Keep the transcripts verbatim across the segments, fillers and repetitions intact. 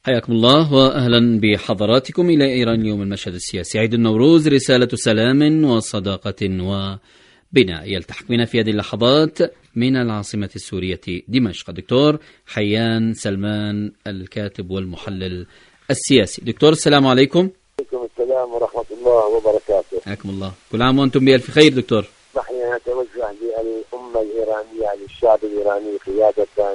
حياكم الله وأهلا بحضراتكم إلى إيران اليوم، المشهد السياسي. عيد النوروز رسالة سلام وصداقة وبناء. يلتحق بنا في هذه اللحظات من العاصمة السورية دمشق الدكتور حيان سلمان، الكاتب والمحلل السياسي. دكتور السلام عليكم. وعليكم السلام ورحمة الله وبركاته. حياكم الله، كل عام وأنتم بألف خير. دكتور، نحن نتوجه للأمة الإيرانية، للشعب الإيراني قيادة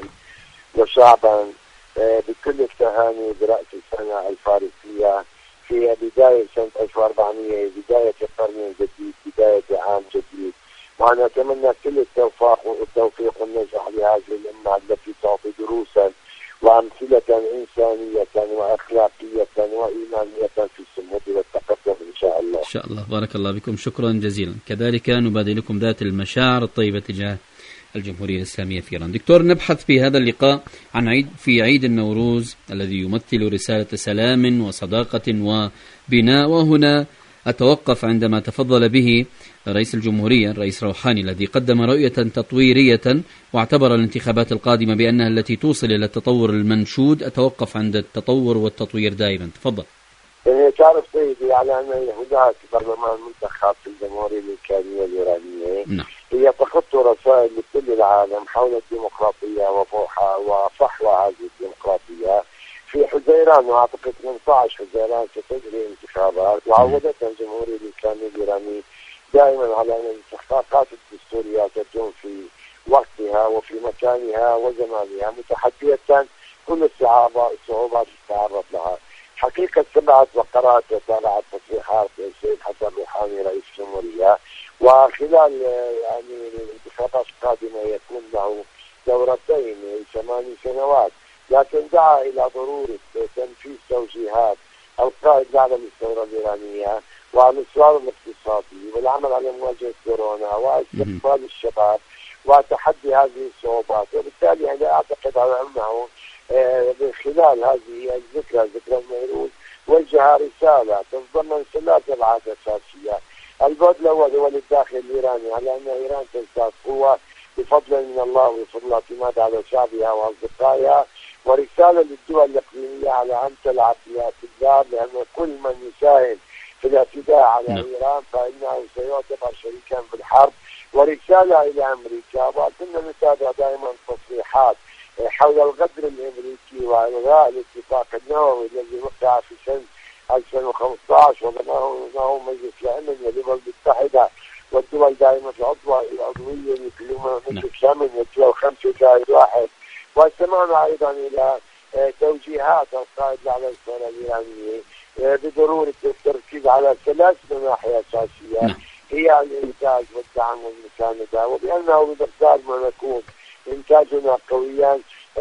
وشعبا بكل التهاني برأس السنة الفارسية في بداية سنة ألف وأربعمائة، بداية قرن جديد، بداية عام جديد. ونتمنى كل التوفيق والتوفيق والنجاح لهذه الأمة التي تعطي دروسا وأمثلة إنسانية وأخلاقية وإيمانية في الصمود والتقدم إن شاء الله. إن شاء الله، بارك الله بكم، شكرا جزيلا. كذلك نبادل لكم ذات المشاعر الطيبة تجاه الجمهورية الإسلامية في إيران. دكتور، نبحث في هذا اللقاء عن عيد في عيد النوروز الذي يمثل رسالة سلام وصداقة وبناء، وهنا أتوقف عندما تفضل به رئيس الجمهورية الرئيس روحاني الذي قدم رؤية تطويرية واعتبر الانتخابات القادمة بأنها التي توصل إلى التطور المنشود. أتوقف عند التطور والتطوير دائما. تفضل. تعرف سيدي على أن هناك برلمان منتخب في الجمهورية الإسلامية الإيرانية. نعم. هي تخط رسائل لكل العالم حول الديمقراطية وفحوى هذه الديمقراطية. في حزيران، وأعتقد ثمانية عشر حزيران ستجري انتخابات، وعودتها الجمهورية الإسلامية الإيرانية دائما على أن الانتخابات الدستورية تكون في وقتها وفي مكانها وزمانها، متحدية كل الصعوبات الصعوبات تعرض لها. حقيقة سمعت وقرأت وتابعت تصريحات السيد حسن روحاني رئيس الجمهورية، وخلال يعني الانتخابات القادمة يكون له دورتين ثماني سنوات، لكن دعا إلى ضرورة تنفيذ توجيهات القائد الأعلى للثورة الإيرانية والإصرار الاقتصادي والعمل على مواجهة كورونا واستقبال الشباب وتحدي هذه الصعوبات. وبالتالي أنا أعتقد على أنه من خلال هذه الذكرى ذكرى النوروز وجه رسالة تتضمن ثلاث أبعاد أساسية. البعد الأول هو للداخل الإيراني على أن إيران تزداد قوة بفضل من الله وبفضل الاعتماد على شعبها وأصدقائها، ورسالة للدول الإقليمية على أن تلعب باعتدال، لأن كل من يساهم في الاعتداء على م. إيران فإنه سيعتبر شريكا في الحرب. ورسالة إلى أمريكا، وكنا نتابع دائما تصريحات حول الغدر الأمريكي وإلغاء الاتفاق النووي الذي وقع في سنة ألفين وخمسة عشر وضمنه مجلس الأمن والدول المتحدة والدول دائما العضوية العضوية يكلمون مجلس الأمن والدول خمسة زائد واحد. واستمعنا أيضا إلى توجيهات القائد على الثورة الإيرانية بضرورة التركيز على ثلاث مناحي أساسية هي الإنتاج والدعم والمساندة، وبأنه بمقدار ما نكون إنتاجنا قويا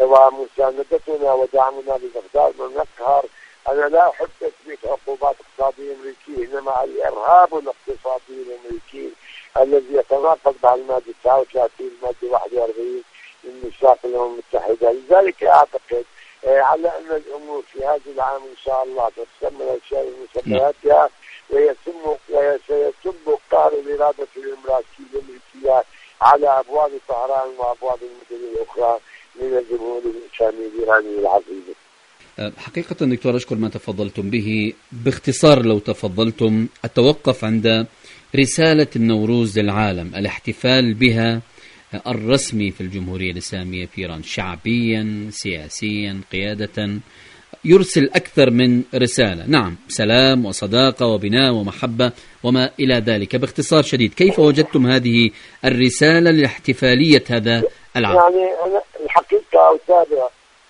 ومساندتنا ودعمنا بمقدار ما نقهر. أنا لا أحب تثبيت عقوبات اقتصادية أمريكية، إنما الإرهاب الاقتصادي الأمريكي الذي يتناقض مع المادة تسعة وثلاثين المادة واحد وأربعين من ميثاق الأمم المتحدة. لذلك أعتقد على أن الأمور في هذا العام إن شاء الله تتكمل أشياء مسمياتها ويتم وسيتم قهر الإرادة الأمريكية على أبواب طهران وأبواب المدن الأخرى من الجمهورية الإسلامية الإيرانية العزيزة. حقيقة دكتور أشكر ما تفضلتم به. باختصار لو تفضلتم أتوقف عند رسالة النوروز للعالم، الاحتفال بها الرسمي في الجمهورية الإسلامية في إيران، شعبيا سياسيا قيادة، يرسل أكثر من رسالة. نعم، سلام وصداقة وبناء ومحبة وما إلى ذلك. باختصار شديد، كيف وجدتم هذه الرسالة لاحتفالية هذا العام؟ يعني أنا الحقيقة أتابع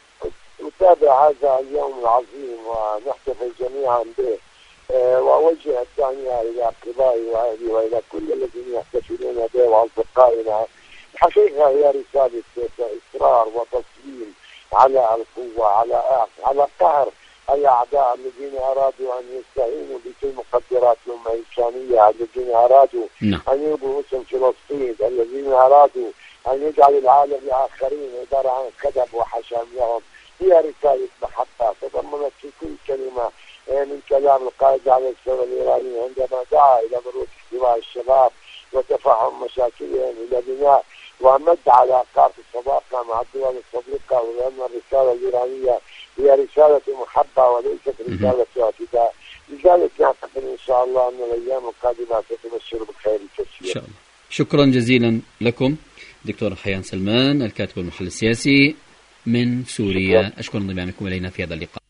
أتابع هذا اليوم العظيم ونحتفل جميعا به، أه وأوجه التهنئة إلى أقربائي وأهلي وإلى كل الذين يحتفلون به وأصدقائنا. الحقيقة هي رسالة إصرار وتصميم على القوة، على على قهر الأعداء الذين أرادوا أن يستعينوا بكل مقدرات الأمة الإسلامية، الذين أرادوا نعم. أن يبقوا اسم فلسطين، الذين أرادوا أن يجعلوا العالم لآخرين عبارة عن كذب وحشام لهم. هي رسالة محبة تضمنت في كل كلمة من كلام القائد على الثورة الإيرانية عندما دعا إلى ضرورة احتواء الشباب وتفهم مشاكلهم إلى بناء ومد علاقات الصداقة علاقاتنا مع الدول الصديقة، ولأن الرسالة الإيرانية هي رسالة محبة وليست رسالة اعتداء. لذلك نعتقد إن شاء الله أن الأيام القادمة ستبشر بالخير الكثير. إن شاء الله. شكرا جزيلا لكم دكتور حيان سلمان، الكاتب والمحلل السياسي من سوريا. شكرا. أشكر انضمامكم إلينا في هذا اللقاء.